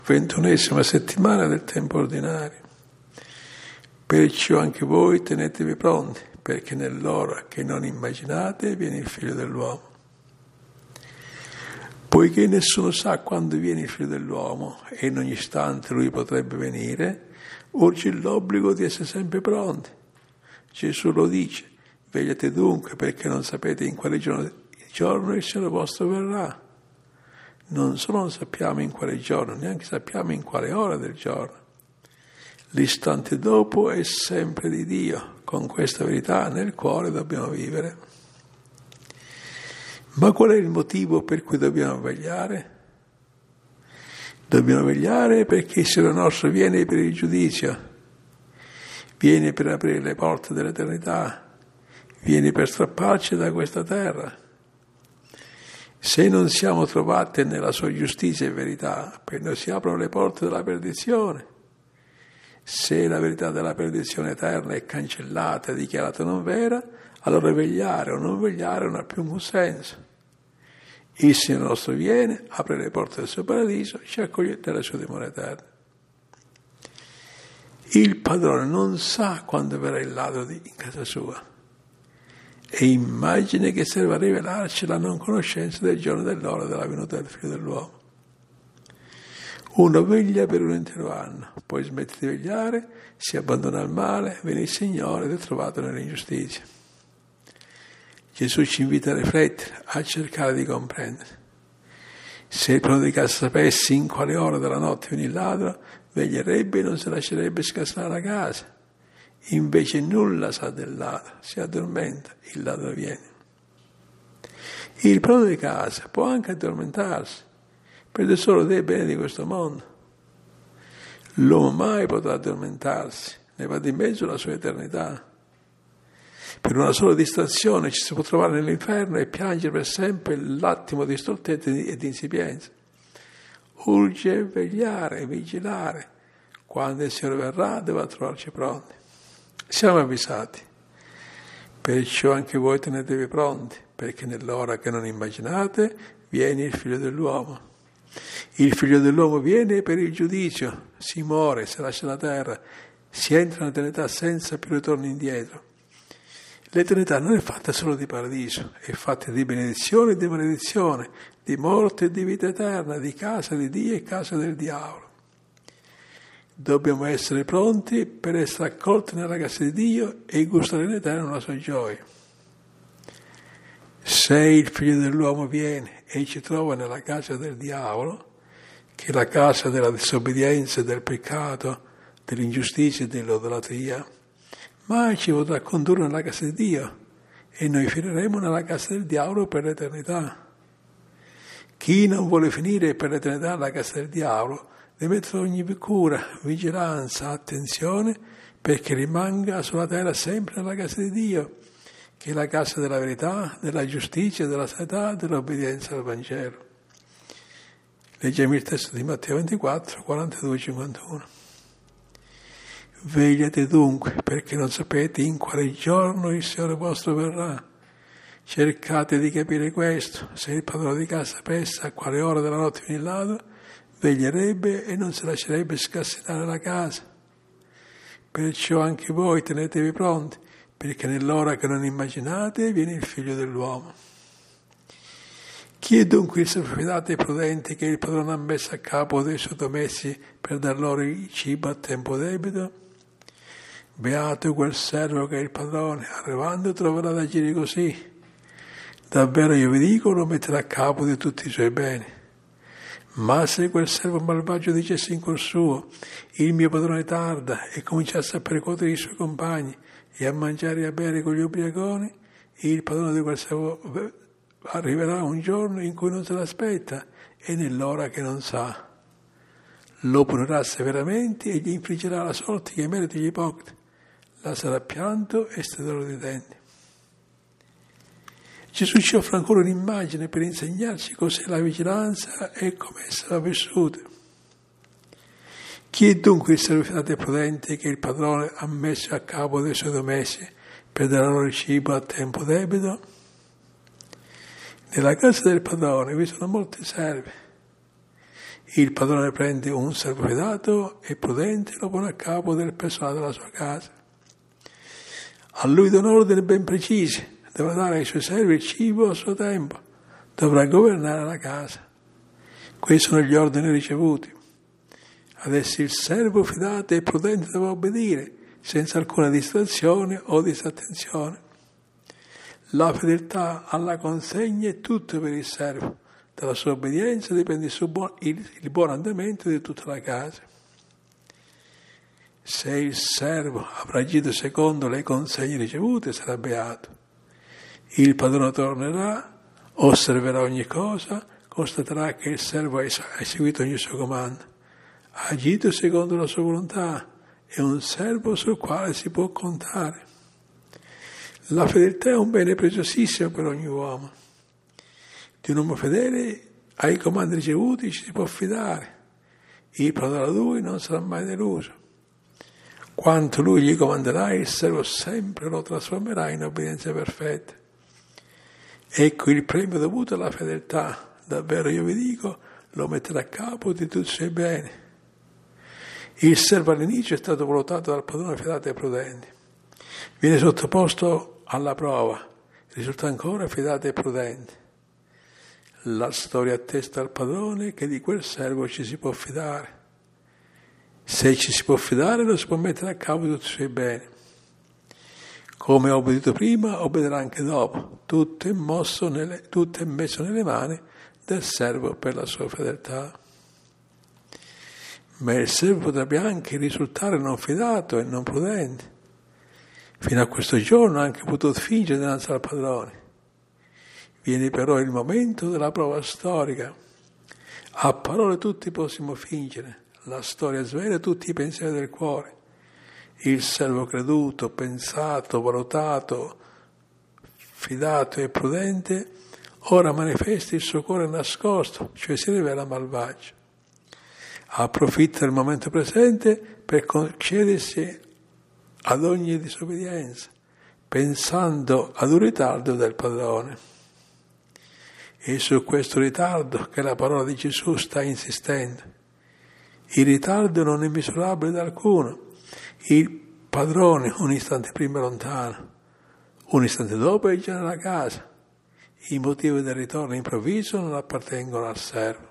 21ª settimana del tempo ordinario. Perciò anche voi tenetevi pronti, perché nell'ora che non immaginate viene il Figlio dell'uomo. Poiché nessuno sa quando viene il Figlio dell'uomo e in ogni istante lui potrebbe venire, urge l'obbligo di essere sempre pronti. Gesù lo dice: vegliate dunque, perché non sapete in quale giorno il Signore vostro verrà. Non solo non sappiamo in quale giorno, neanche sappiamo in quale ora del giorno. L'istante dopo è sempre di Dio. Con questa verità nel cuore dobbiamo vivere. Ma qual è il motivo per cui dobbiamo vegliare? Dobbiamo vegliare perché il Signore nostro viene per il giudizio, viene per aprire le porte dell'eternità, viene per strapparci da questa terra. Se non siamo trovati nella sua giustizia e verità, per noi si aprono le porte della perdizione. Se la verità della perdizione eterna è cancellata e dichiarata non vera, allora vegliare o non vegliare non ha più un senso. Il Signore nostro viene, apre le porte del suo paradiso, ci accoglie nelle sue dimore eterne. Il padrone non sa quando verrà il ladro in casa sua. E immagine che serve a rivelarci la non conoscenza del giorno e dell'ora della venuta del Figlio dell'uomo. Uno veglia per un intero anno, poi smette di vegliare, si abbandona al male, viene il Signore ed è trovato nell'ingiustizia. Gesù ci invita a riflettere, a cercare di comprendere. Se il padrone di casa sapesse in quale ora della notte viene il ladro, veglierebbe e non si lascerebbe scassare la casa. Invece nulla sa del ladro, si addormenta, il ladro viene. Il padrone di casa può anche addormentarsi, perde solo dei beni di questo mondo. L'uomo mai potrà addormentarsi, ne va di mezzo la sua eternità. Per una sola distrazione ci si può trovare nell'inferno e piangere per sempre l'attimo di stoltezza e di insipienza. Urge vegliare e vigilare. Quando il Signore verrà, deve trovarci pronti. Siamo avvisati. Perciò anche voi tenetevi pronti, perché nell'ora che non immaginate viene il Figlio dell'uomo. Il Figlio dell'uomo viene per il giudizio, si muore, si lascia la terra, si entra nell'eternità senza più ritorno indietro. L'eternità non è fatta solo di paradiso, è fatta di benedizione e di maledizione, di morte e di vita eterna, di casa di Dio e casa del diavolo. Dobbiamo essere pronti per essere accolti nella casa di Dio e gustare in eterno la sua gioia. Se il Figlio dell'uomo viene e ci trova nella casa del diavolo, che è la casa della disobbedienza, del peccato, dell'ingiustizia e dell'idolatria, mai ci potrà condurre nella casa di Dio e noi finiremo nella casa del diavolo per l'eternità. Chi non vuole finire per l'eternità nella casa del diavolo deve mettere ogni cura, vigilanza, attenzione perché rimanga sulla terra sempre nella casa di Dio, che è la casa della verità, della giustizia, della santità, dell'obbedienza al Vangelo. Leggiamo il testo di Matteo 24, 42-51. Vegliate dunque, perché non sapete in quale giorno il Signore vostro verrà. Cercate di capire questo. Se il padrone di casa sapesse a quale ora della notte viene il ladro, veglierebbe e non si lascerebbe scassinare la casa. Perciò anche voi tenetevi pronti, perché nell'ora che non immaginate viene il Figlio dell'uomo. Chi è dunque il servo fidato e prudente che il padrone ha messo a capo dei suoi domestici per dar loro il cibo a tempo debito? Beato quel servo che il padrone, arrivando, troverà ad agire così. Davvero io vi dico, lo metterà a capo di tutti i suoi beni. Ma se quel servo malvagio dicesse in cuor suo, il mio padrone tarda, e cominciasse a percuotere i suoi compagni e a mangiare e a bere con gli ubriaconi, il padrone di quel servo arriverà un giorno in cui non se l'aspetta e nell'ora che non sa. Lo punirà severamente e gli infliggerà la sorte che merita gli ipocriti. Là sarà pianto e stridore di denti. Gesù ci offre ancora un'immagine per insegnarci cos'è la vigilanza e come essa va vissuta. Chi è dunque il servo fidato e prudente che il padrone ha messo a capo dei suoi domestici per dare loro il cibo a tempo debito? Nella casa del padrone vi sono molti servi. Il padrone prende un servo fidato e prudente e lo pone a capo del personale della sua casa. A lui dà un ordine ben preciso, dovrà dare ai suoi servi il cibo a suo tempo, dovrà governare la casa. Questi sono gli ordini ricevuti. Adesso il servo fidato e prudente dovrà obbedire, senza alcuna distrazione o disattenzione. La fedeltà alla consegna è tutto per il servo. Dalla sua obbedienza dipende il buon andamento di tutta la casa. Se il servo avrà agito secondo le consegne ricevute, sarà beato. Il padrone tornerà, osserverà ogni cosa, constaterà che il servo ha eseguito ogni suo comando, ha agito secondo la sua volontà, è un servo sul quale si può contare. La fedeltà è un bene preziosissimo per ogni uomo. Di un uomo fedele ai comandi ricevuti ci si può fidare. Il padrone a lui non sarà mai deluso. Quanto lui gli comanderà, il servo sempre lo trasformerà in obbedienza perfetta. Ecco il premio dovuto alla fedeltà. Davvero io vi dico, lo metterà a capo di tutti i suoi beni. Il servo all'inizio è stato valutato dal padrone fidato e prudente. Viene sottoposto alla prova, risulta ancora fidato e prudente. La storia attesta al padrone che di quel servo ci si può fidare. Se ci si può fidare, lo si può mettere a capo di tutti i suoi beni. Come ho obbedito prima, obbederà anche dopo. Tutto è messo nelle mani del servo per la sua fedeltà. Ma il servo potrebbe anche risultare non fidato e non prudente. Fino a questo giorno ha anche potuto fingere dinanzi al padrone. Viene però il momento della prova storica. A parole tutti possiamo fingere. La storia svela tutti i pensieri del cuore. Il servo creduto, pensato, valutato, fidato e prudente, ora manifesta il suo cuore nascosto, cioè si rivela malvagio. Approfitta del momento presente per concedersi ad ogni disobbedienza, pensando ad un ritardo del padrone. È su questo ritardo che la parola di Gesù sta insistendo. Il ritardo non è misurabile da alcuno. Il padrone un istante prima è lontano, un istante dopo è già nella casa. I motivi del ritorno improvviso non appartengono al servo.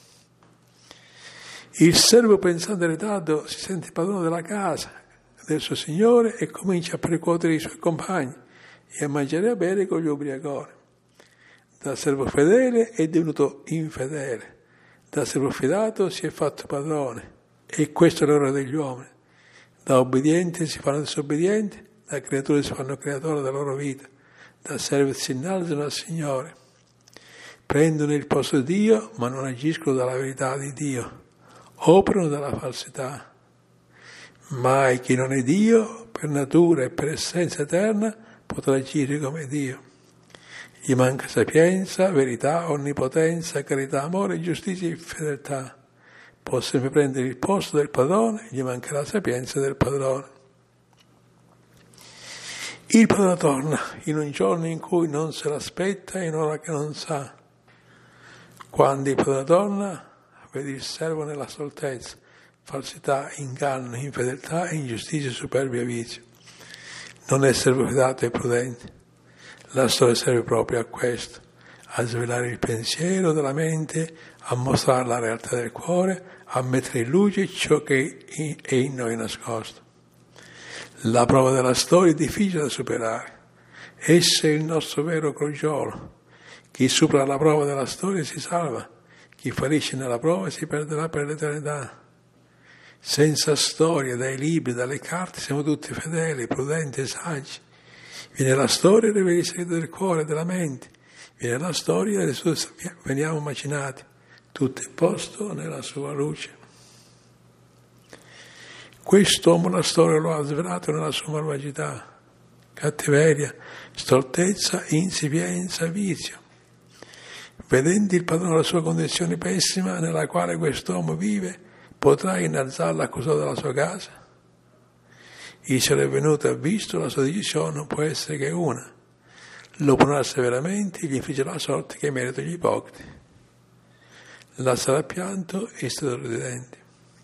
Il servo, pensando al ritardo, si sente padrone della casa, del suo Signore, e comincia a percuotere i suoi compagni e a mangiare e a bere con gli ubriaconi. Da servo fedele è divenuto infedele, da servo fidato si è fatto padrone, e questo è l'ora degli uomini. Da obbedienti si fanno disobbedienti, da creature si fanno creatori della loro vita, da servi si innalzano al Signore. Prendono il posto di Dio, ma non agiscono dalla verità di Dio, operano dalla falsità. Mai chi non è Dio, per natura e per essenza eterna, potrà agire come Dio. Gli manca sapienza, verità, onnipotenza, carità, amore, giustizia e fedeltà. Può sempre prendere il posto del padrone, gli manca la sapienza del padrone. Il padrone torna in un giorno in cui non se l'aspetta e in ora che non sa. Quando il padrone torna, vede il servo nella stoltezza, falsità, inganno, infedeltà, ingiustizia, superbia e vizio. Non è servo fidato e prudente. La storia serve proprio a questo, a svelare il pensiero della mente, a mostrare la realtà del cuore, a mettere in luce ciò che è in noi nascosto. La prova della storia è difficile da superare. Essa è il nostro vero crogiolo. Chi supera la prova della storia si salva, chi fallisce nella prova si perderà per l'eternità. Senza storia, dai libri, dalle carte, siamo tutti fedeli, prudenti e saggi. Viene la storia e rivela i segreti del cuore e della mente. Viene la storia e veniamo macinati. Tutto è posto nella sua luce. Quest'uomo la storia lo ha svelato nella sua malvagità, cattiveria, stoltezza, insipienza, vizio. Vedendo il padrone la sua condizione pessima nella quale quest'uomo vive, potrà innalzarla a custode della sua casa? Il Signore è venuto e ha visto, la sua decisione non può essere che una. Lo punirà severamente e gli infliggerà la sorte che merita gli ipocriti. là sarà pianto e stridore di denti.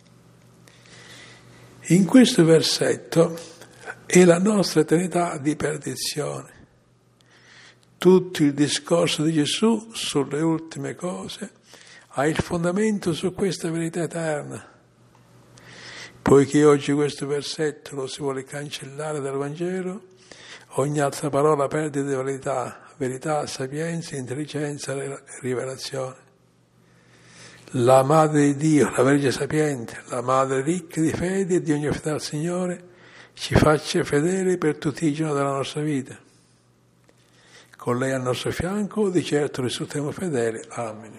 In questo versetto è la nostra eternità di perdizione. Tutto il discorso di Gesù sulle ultime cose ha il fondamento su questa verità eterna. Poiché oggi questo versetto lo si vuole cancellare dal Vangelo, ogni altra parola perde di verità, sapienza, intelligenza e rivelazione. La Madre di Dio, la Vergine Sapiente, la Madre ricca di fede e di ogni fede al Signore, ci faccia fedeli per tutti i giorni della nostra vita. Con lei al nostro fianco, di certo risulteremo fedeli. Amen.